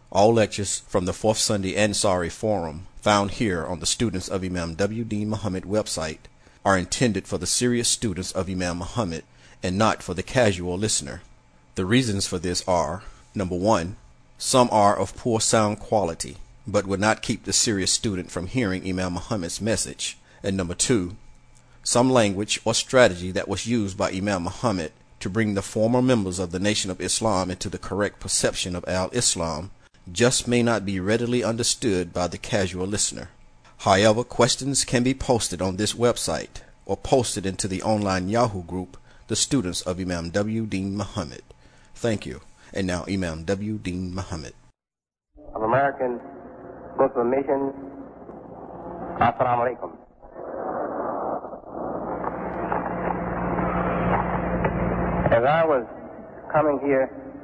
All lectures from the Fourth Sunday Ansari Forum, found here on the Students of Imam W. Deen Muhammad website, are intended for the serious students of Imam Muhammad and not for the casual listener. The reasons for this are, number one, some are of poor sound quality, but would not keep the serious student from hearing Imam Muhammad's message. And number two, some language or strategy that was used by Imam Muhammad to bring the former members of the Nation of Islam into the correct perception of Al-Islam just may not be readily understood by the casual listener. However, questions can be posted on this website or posted into the online Yahoo group, the Students of Imam W. Deen Muhammad. Thank you. And now Imam W. Deen Muhammad. Of American Muslim Mission, Assalamu alaikum. As I was coming here,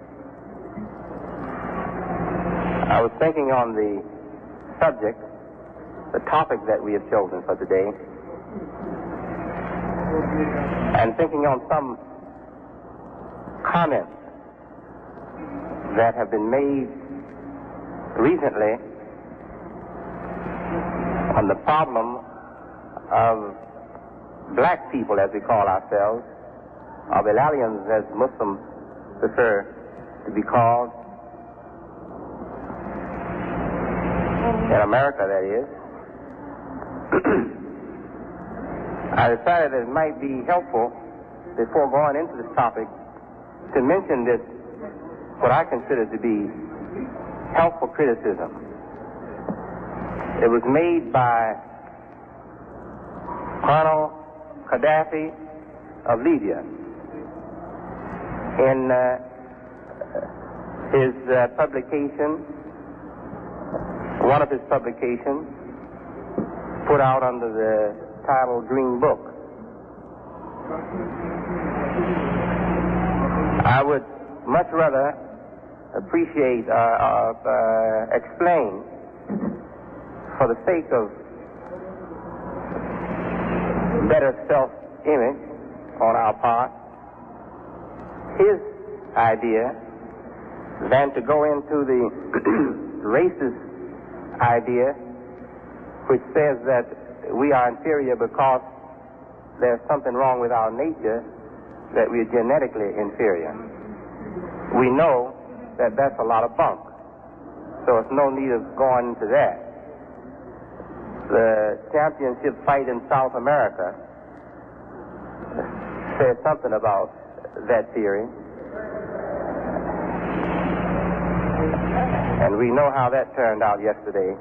I was thinking on the subject, the topic that we have chosen for today, and thinking on some comments that have been made recently on the problem of black people, as we call ourselves, or Bilalians, as Muslims prefer to be called, in America, that is. I decided that it might be helpful, before going into this topic, to mention this, what I consider to be helpful criticism. It was made by Colonel Gaddafi of Libya in his publication, one of his publications, put out under the title Green Book. I would much rather appreciate explain, for the sake of better self-image on our part, his idea than to go into the racist idea, which says that we are inferior because there's something wrong with our nature, that we are genetically inferior. We know that that's a lot of bunk, so it's no need of going into that. The championship fight in South America says something about that theory, and we know how that turned out yesterday.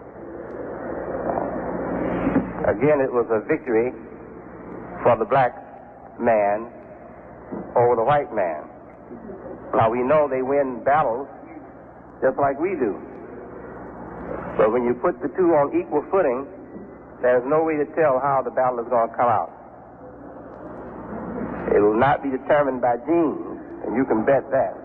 Again, it was a victory for the black man over the white man. Now, we know they win battles just like we do. But when you put the two on equal footing, there's no way to tell how the battle is going to come out. It will not be determined by genes, and you can bet that.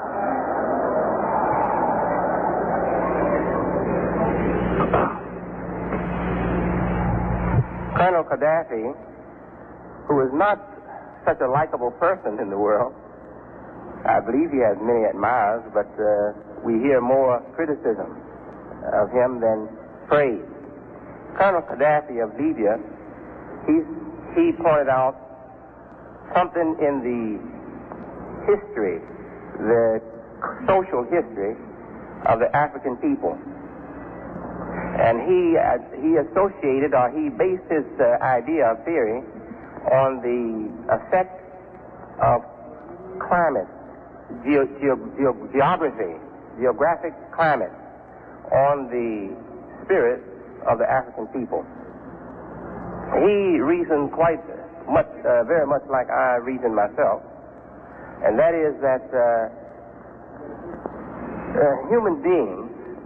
Colonel Gaddafi, who is not such a likable person in the world, I believe he has many admirers, but we hear more criticism of him than praise. Colonel Gaddafi of Libya, he pointed out something in the history, the social history of the African people. And he associated, or he based his idea of theory on the effect of climate, geographic climate on the spirit of the African people. He reasoned quite much, very much like I reason myself, and that is that human beings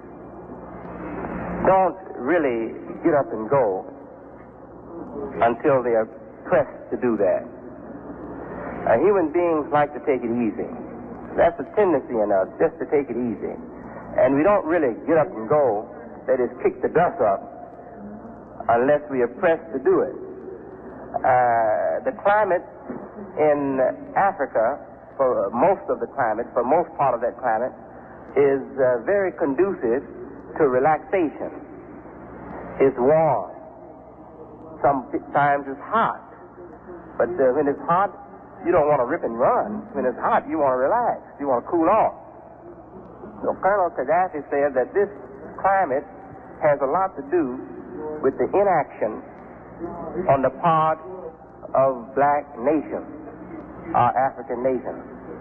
don't really get up and go until they are pressed to do that. Human beings like to take it easy. That's a tendency in us, just to take it easy. And we don't really get up and go, that is, kick the dust up, unless we are pressed to do it. The climate in Africa, for most of the climate, for most part of that climate, is very conducive to relaxation. It's warm. Sometimes it's hot. But when it's hot, you don't want to rip and run. When it's hot, you want to relax. You want to cool off. So Colonel Gaddafi said that this climate has a lot to do with the inaction on the part of black nations, our African nations.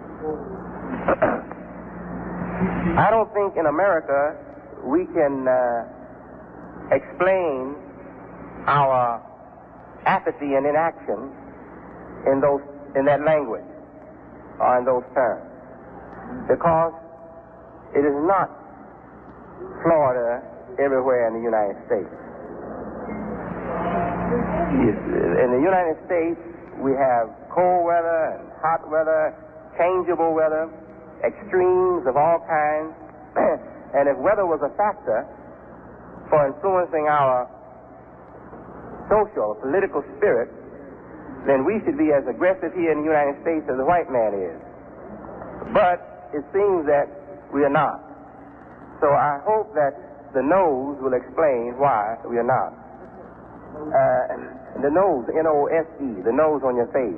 I don't think in America we can explain our apathy and inaction in that language or in those terms, because it is not Florida everywhere in the United States. In the United States, we have cold weather and hot weather, changeable weather, extremes of all kinds. And if weather was a factor for influencing our social, political spirit, then we should be as aggressive here in the United States as the white man is. But it seems that we are not. So I hope that the nose will explain why we are not. The nose, N-O-S-E, the nose on your face.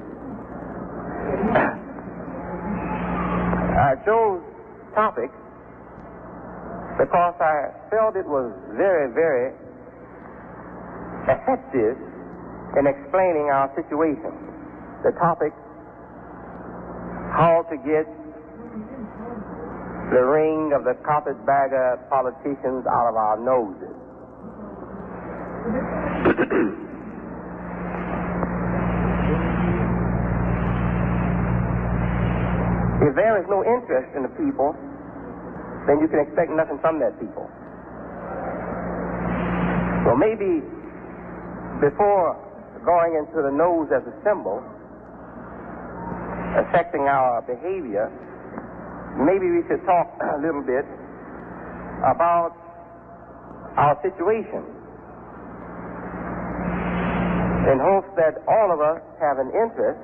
I chose topic because I felt it was very, very effective in explaining our situation. The topic, how to get the ring of the carpetbagger politicians out of our noses. If there is no interest in the people, then you can expect nothing from that people. So maybe before going into the nose as a symbol affecting our behavior, maybe we should talk a little bit about our situation, in hopes that all of us have an interest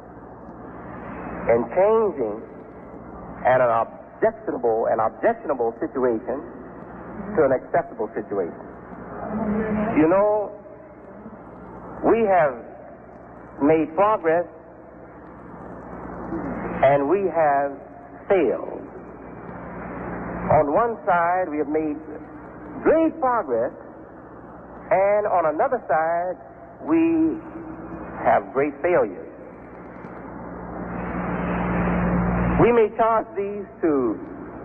in changing an objectionable situation to an acceptable situation. You know, we have made progress and we have failed. On one side, we have made great progress, and on another side, we have great failures. We may charge these to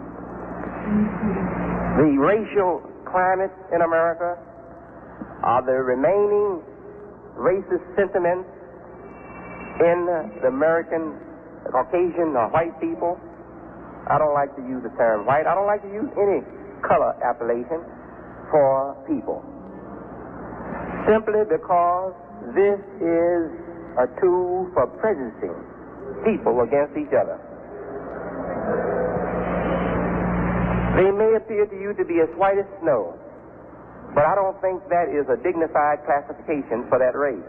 the racial climate in America, or the remaining racist sentiments in the American Caucasian or white people. I don't like to use the term white. I don't like to use any color appellation for people, simply because this is a tool for prejudicing people against each other. They may appear to you to be as white as snow, but I don't think that is a dignified classification for that race.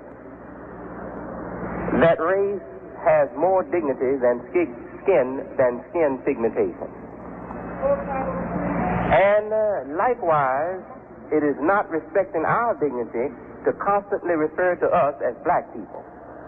That race has more dignity than skin pigmentation. And likewise, it is not respecting our dignity to constantly refer to us as black people.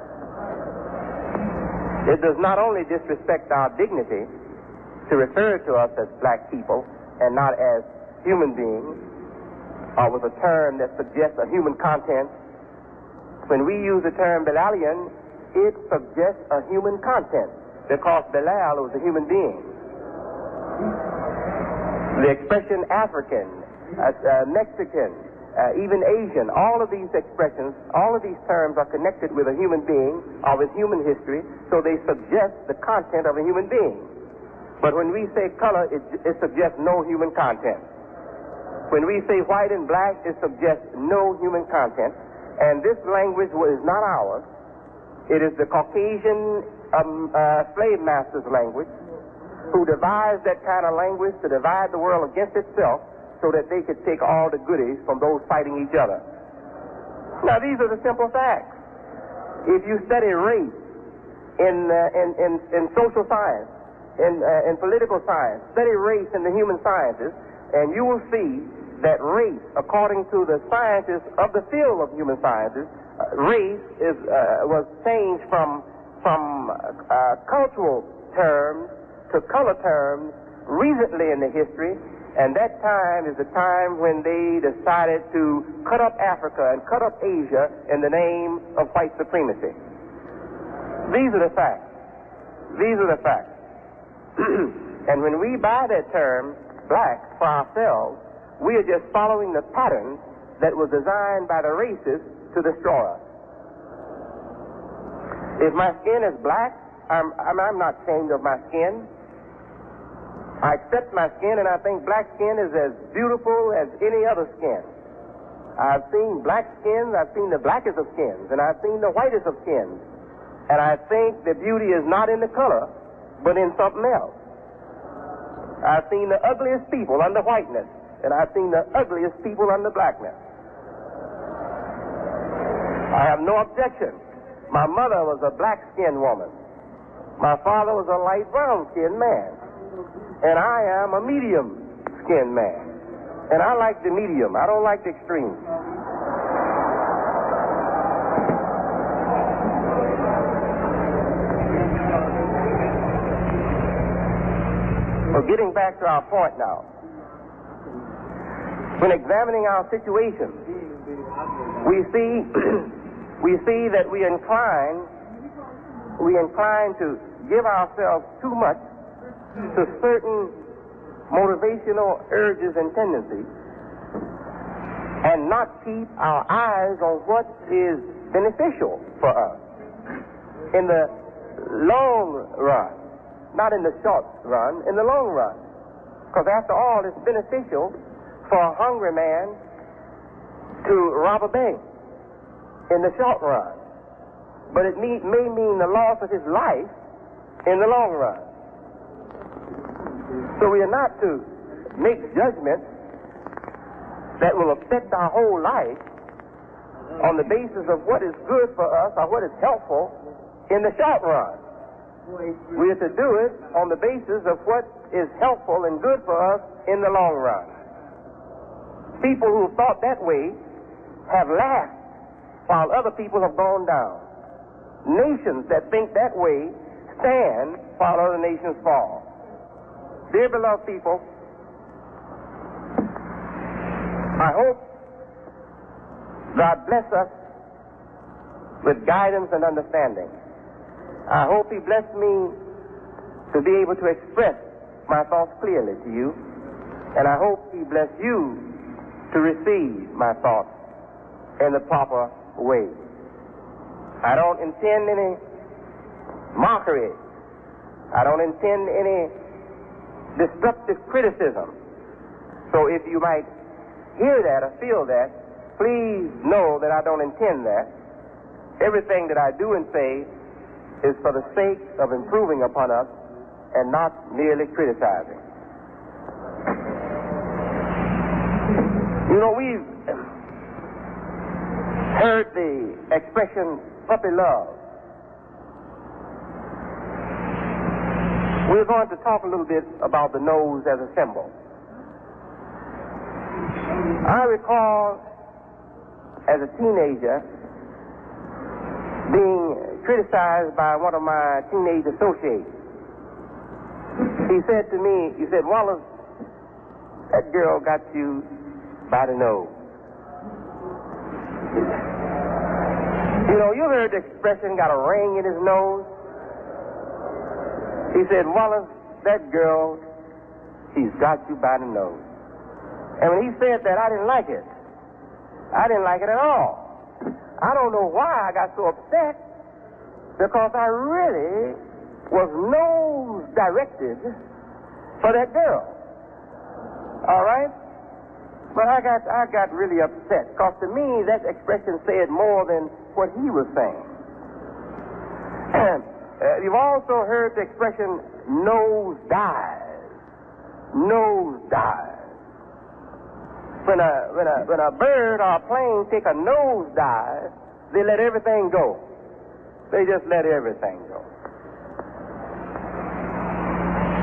It does not only disrespect our dignity to refer to us as black people and not as human beings, or with a term that suggests a human content. When we use the term Bilalian, it suggests a human content, because Bilal was a human being. The expression African, Mexican, even Asian, all of these expressions, all of these terms are connected with a human being or with human history, so they suggest the content of a human being. But when we say color, it suggests no human content. When we say white and black, it suggests no human content. And this language is not ours. It is the Caucasian slave master's language, who devised that kind of language to divide the world against itself so that they could take all the goodies from those fighting each other. Now, these are the simple facts. If you study race in social science, in political science, study race in the human sciences, and you will see that race, according to the scientists of the field of human sciences, race was changed from cultural terms to color terms recently in the history, and that time is the time when they decided to cut up Africa and cut up Asia in the name of white supremacy. These are the facts. These are the facts. And when we buy that term, black, for ourselves, we are just following the pattern that was designed by the racists to destroy us. If my skin is black, I'm not ashamed of my skin. I accept my skin, and I think black skin is as beautiful as any other skin. I've seen black skins, I've seen the blackest of skins, and I've seen the whitest of skins. And I think the beauty is not in the color, but in something else. I've seen the ugliest people under whiteness, and I've seen the ugliest people under blackness. I have no objection. My mother was a black-skinned woman. My father was a light brown-skinned man. And I am a medium-skinned man. And I like the medium. I don't like the extreme. So getting back to our point now. When examining our situation, we see that we incline to give ourselves too much to certain motivational urges and tendencies and not keep our eyes on what is beneficial for us in the long run, not in the short run, in the long run. Because after all, it's beneficial for a hungry man to rob a bank in the short run, but it may mean the loss of his life in the long run. So we are not to make judgments that will affect our whole life on the basis of what is good for us or what is helpful in the short run. We are to do it on the basis of what is helpful and good for us in the long run. People who thought that way have laughed while other people have gone down. Nations that think that way stand while other nations fall. Dear beloved people, I hope God bless us with guidance and understanding. I hope He blessed me to be able to express my thoughts clearly to you, and I hope He bless you to receive my thoughts in the proper way. I don't intend any mockery. I don't intend any destructive criticism. So if you might hear that or feel that, please know that I don't intend that. Everything that I do and say is for the sake of improving upon us and not merely criticizing. You know, we've heard the expression puppy love. We're going to talk a little bit about the nose as a symbol. I recall as a teenager being criticized by one of my teenage associates. He said to me, Wallace, that girl got you by the nose. You know, you heard the expression, got a ring in his nose. He said, Wallace, that girl, she's got you by the nose. And when he said that, I didn't like it. I didn't like it at all. I don't know why I got so upset, because I really was nose directed for that girl. All right? But I got really upset, because to me that expression said more than what he was saying. You've also heard the expression nose dive. Nose dive. When a bird or a plane take a nose dive, they let everything go. They just let everything go.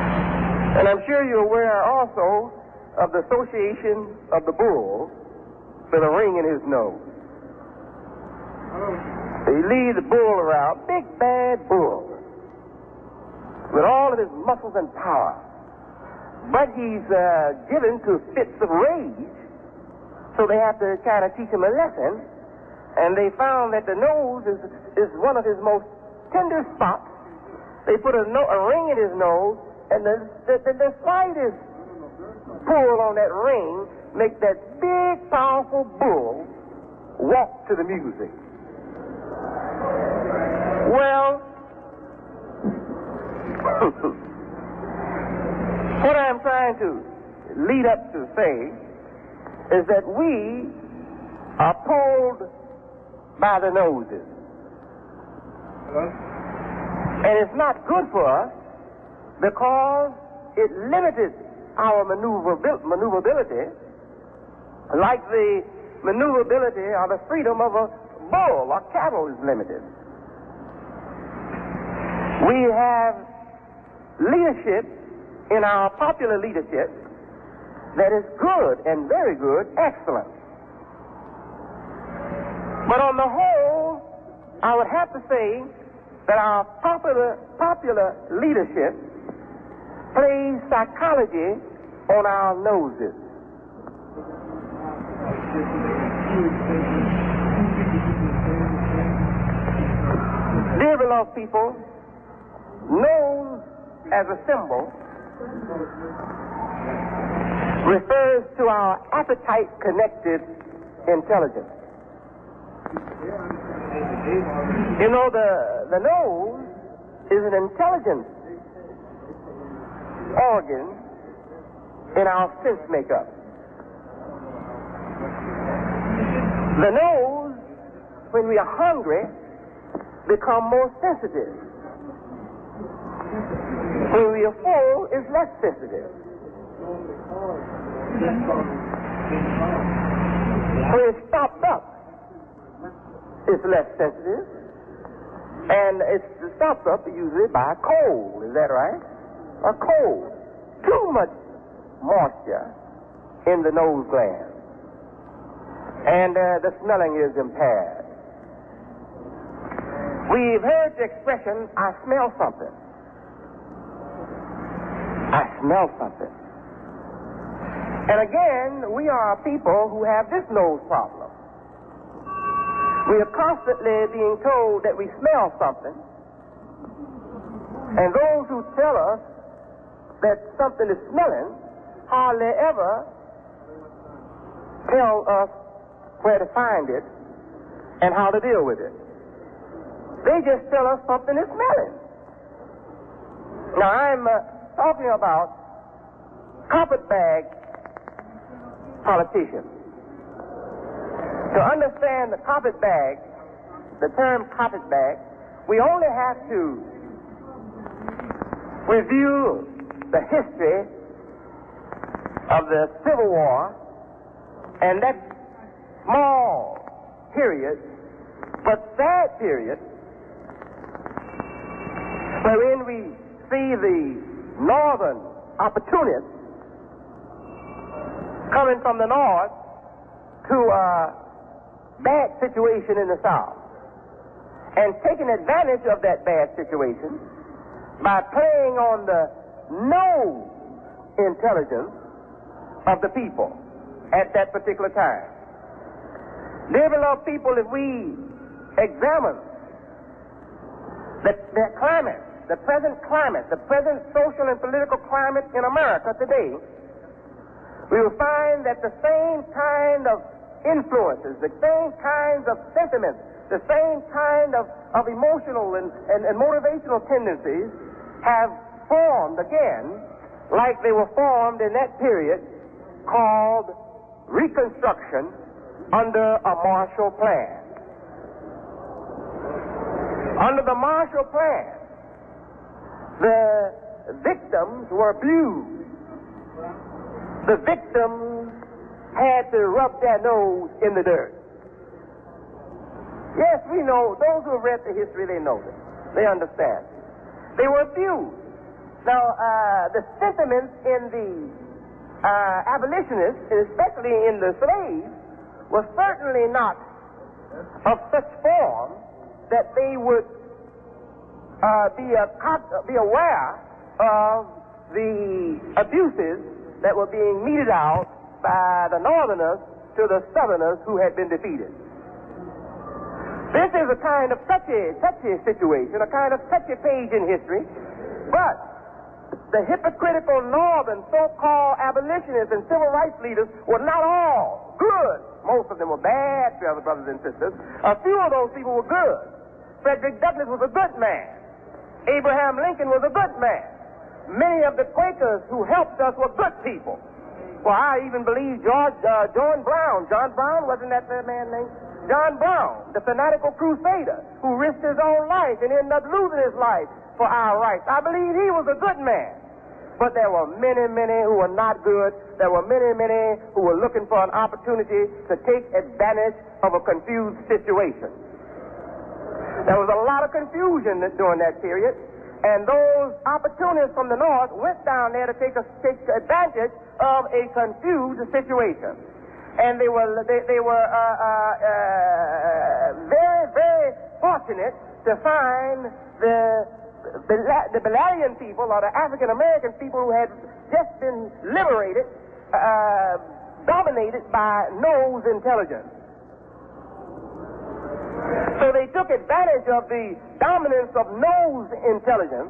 And I'm sure you're aware also of the association of the bull with a ring in his nose. He leads the bull around, big bad bull, with all of his muscles and power. But he's given to fits of rage, so they have to kind of teach him a lesson. And they found that the nose is one of his most tender spots. They put a ring in his nose, and the slightest pull on that ring makes that big, powerful bull walk to the music. Well, what I'm trying to lead up to say is that we are pulled by the noses. And it's not good for us because it limited our maneuverability, like the maneuverability or the freedom of a bull or cattle is limited. We have leadership in our popular leadership that is good and very good, excellent. But on the whole, I would have to say that our popular leadership plays psychology on our noses. Dear beloved people, nose as a symbol refers to our appetite-connected intelligence. You know, the nose is an intelligence organ in our sense makeup. The nose, when we are hungry, becomes more sensitive. When we are full, is less sensitive. When it's stopped up, it's less sensitive. And it's stopped up usually by cold, is that right? A cold. Too much moisture in the nose gland. And the smelling is impaired. We've heard the expression, I smell something. I smell something. And again, we are people who have this nose problem. We are constantly being told that we smell something. And those who tell us that something is smelling hardly ever tell us where to find it and how to deal with it. They just tell us something is smelling. Now, I'm talking about carpetbag politicians. To understand the carpetbag, the term carpetbag, we only have to review the history of the Civil War and that small period, but sad period, wherein we see the northern opportunists coming from the north to a bad situation in the south and taking advantage of that bad situation by playing on the no intelligence of the people at that particular time. Dear beloved people, if we examine the climate, the present social and political climate in America today, we will find that the same kind of influences, the same kinds of sentiments, the same kind of emotional and motivational tendencies have formed again like they were formed in that period called Reconstruction under a Marshall Plan. Under the Marshall Plan, the victims were abused. The victims had to rub their nose in the dirt. Yes, we know. Those who have read the history, they know this. They understand. They were abused. Now, the sentiments in the abolitionists, and especially in the slaves, was certainly not of such form that they would be aware of the abuses that were being meted out by the Northerners to the Southerners who had been defeated. This is a kind of touchy situation, a kind of touchy page in history, but the hypocritical Northern so-called abolitionists and civil rights leaders were not all good. Most of them were bad, brothers and sisters. A few of those people were good. Frederick Douglass was a good man. Abraham Lincoln was a good man. Many of the Quakers who helped us were good people. Well, I even believe John Brown. John Brown, wasn't that the man's name? John Brown, the fanatical crusader who risked his own life and ended up losing his life for our rights. I believe he was a good man. But there were many, many who were not good. There were many, many who were looking for an opportunity to take advantage of a confused situation. There was a lot of confusion during that period, and those opportunists from the North went down there to take advantage of a confused situation. And they were very, very fortunate to find the Belalian people, or the African American people who had just been liberated, dominated by nose intelligence. So they took advantage of the dominance of nose intelligence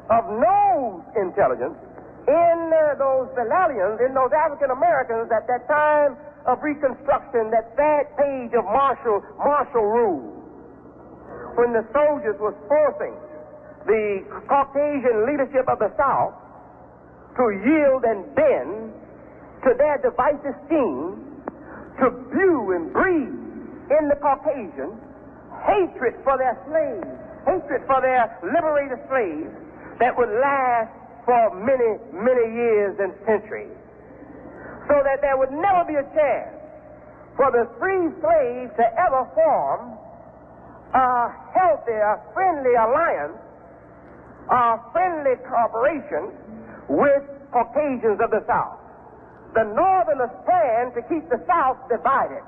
in those Belalians, in those African Americans at that time of Reconstruction, that sad page of martial rule, when the soldiers was forcing the Caucasian leadership of the South to yield and bend to their divisive scheme, to view and breathe in the Caucasians hatred for their slaves, hatred for their liberated slaves that would last for many, many years and centuries, so that there would never be a chance for the free slave to ever form a healthy, a friendly alliance, a friendly cooperation with Caucasians of the South. The Northerners planned to keep the South divided.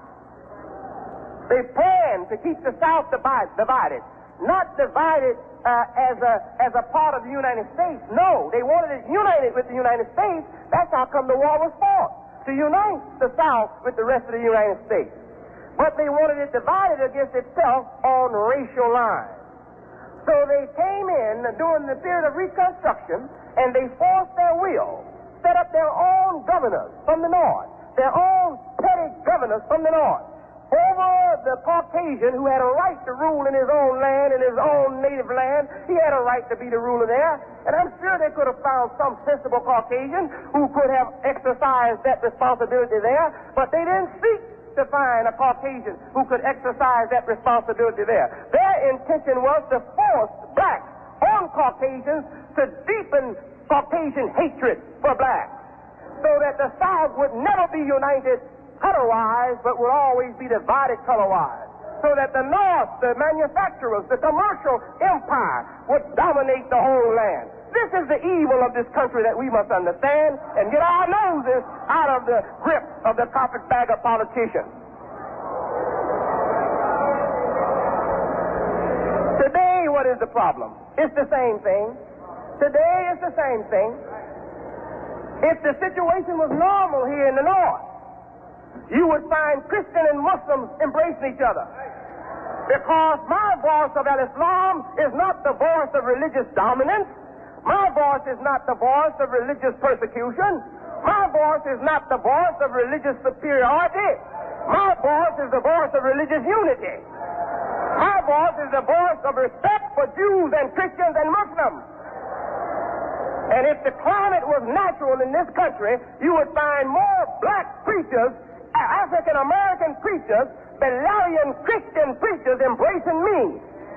They planned to keep the South divided. Not divided as a part of the United States. No, they wanted it united with the United States. That's how come the war was fought, to unite the South with the rest of the United States. But they wanted it divided against itself on racial lines. So they came in during the period of Reconstruction, and they forced their will, set up their own governors from the North, their own petty governors from the North, over the Caucasian who had a right to rule in his own land, in his own native land. He had a right to be the ruler there. And I'm sure they could have found some sensible Caucasian who could have exercised that responsibility there, but they didn't seek to find a Caucasian who could exercise that responsibility there. Their intention was to force blacks on Caucasians to deepen Caucasian hatred for blacks, so that the South would never be united color-wise, but would always be divided color-wise, so that the North, the manufacturers, the commercial empire would dominate the whole land. This is the evil of this country that we must understand and get our noses out of the grip of the carpetbagger politicians. Today, what is the problem? It's the same thing. Today, it's the same thing. If the situation was normal here in the North, you would find Christian and Muslims embracing each other. Because my voice of Al-Islam is not the voice of religious dominance. My voice is not the voice of religious persecution. My voice is not the voice of religious superiority. My voice is the voice of religious unity. My voice is the voice of respect for Jews and Christians and Muslims. And if the climate was natural in this country, you would find more black preachers, African American preachers, Belalian Christian preachers embracing me.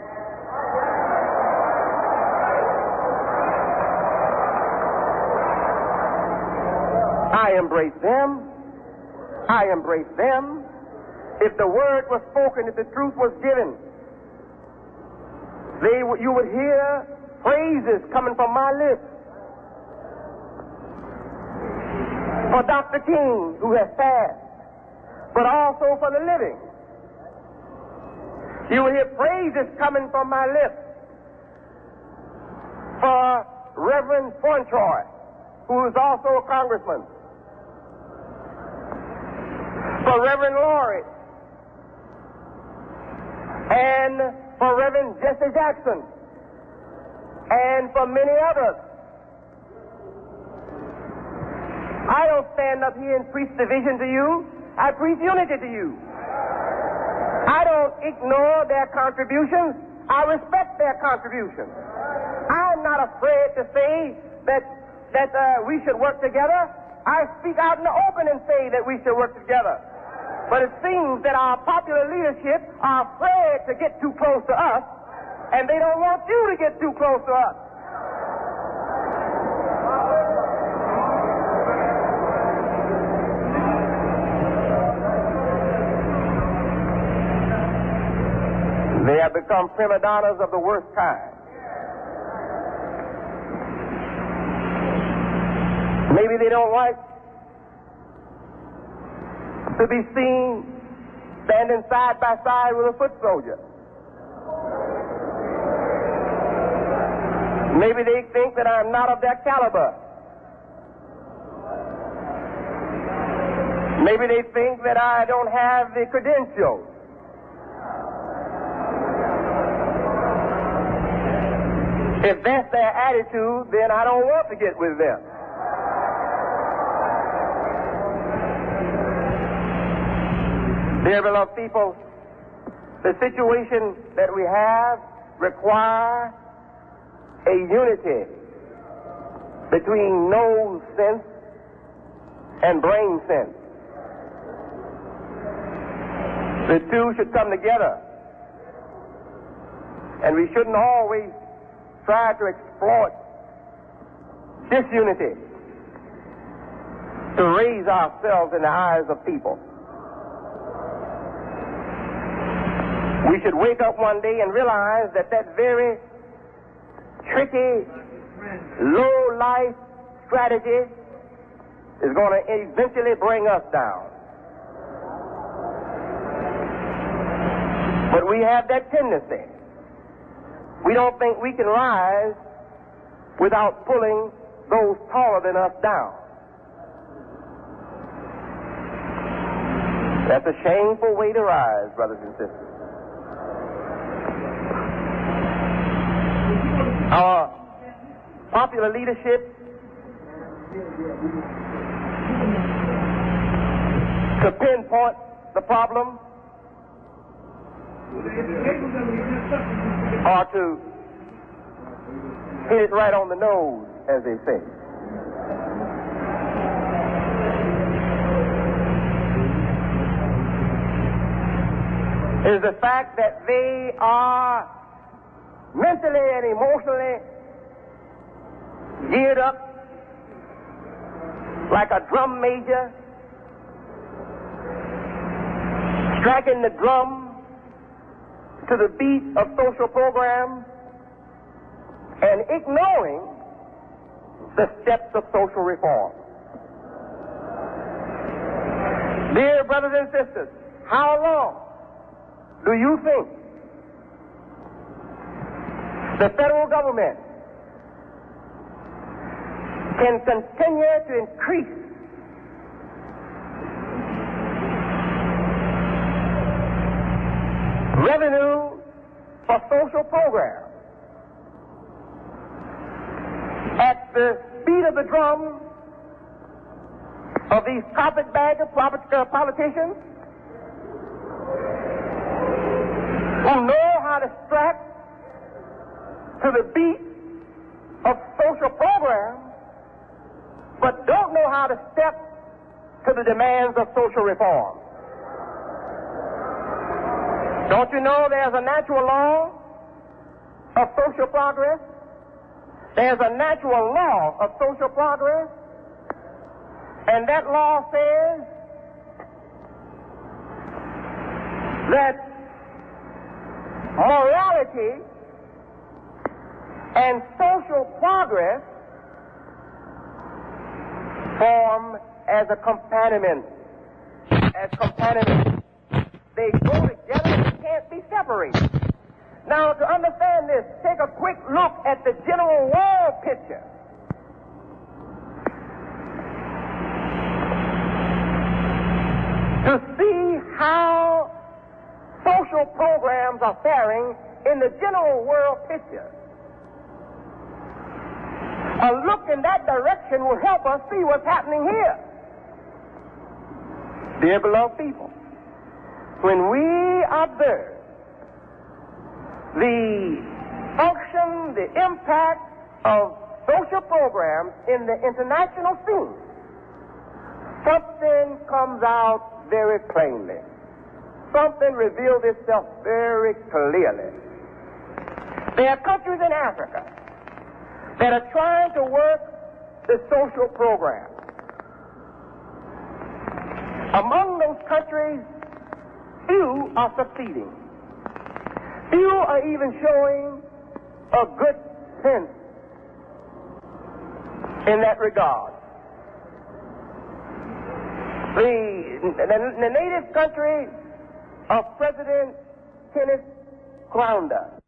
I embrace them. I embrace them. If the word was spoken, if the truth was given, you would hear praises coming from my lips. for Dr. King, who has passed, but also for the living. You will hear praises coming from my lips for Reverend Fauntroy, who is also a congressman, for Reverend Laurie, and for Reverend Jesse Jackson, and for many others. I don't stand up here and preach division to you. I preach unity to you. I don't ignore their contributions. I respect their contributions. I'm not afraid to say that we should work together. I speak out in the open and say that we should work together. But it seems that our popular leadership are afraid to get too close to us, and they don't want you to get too close to us. They have become prima donnas of the worst kind. Maybe they don't like to be seen standing side by side with a foot soldier. Maybe they think that I'm not of that caliber. Maybe they think that I don't have the credentials. If that's their attitude, then I don't want to get with them. Dear beloved people, the situation that we have requires a unity between nose sense and brain sense. The two should come together. And we shouldn't always try to exploit disunity to raise ourselves in the eyes of people. We should wake up one day and realize that that very tricky, low-life strategy is going to eventually bring us down. But we have that tendency. We don't think we can rise without pulling those taller than us down. That's a shameful way to rise, brothers and sisters. Our popular leadership to pinpoint the problem or to hit it right on the nose, as they say. Is the fact that they are mentally and emotionally geared up like a drum major, striking the drum to the beat of social programs and ignoring the steps of social reform. Dear brothers and sisters, how long do you think the federal government can continue to increase revenue for social programs at the beat of the drum of these carpetbagger politicians who know how to strike to the beat of social programs, but don't know how to step to the demands of social reform. Don't you know there's a natural law of social progress? There's a natural law of social progress, and that law says that morality and social progress form as a accompaniment. As companions. They go together and they can't be separated. Now, to understand this, take a quick look at the general world picture. To see how social programs are faring in the general world picture. A look in that direction will help us see what's happening here. Dear beloved people, when we observe the function, the impact of social programs in the international scene, something comes out very plainly. Something reveals itself very clearly. There are countries in Africa that are trying to work the social program. Among those countries, few are succeeding. Few are even showing a good sense in that regard. The native country of President Kenneth Kaunda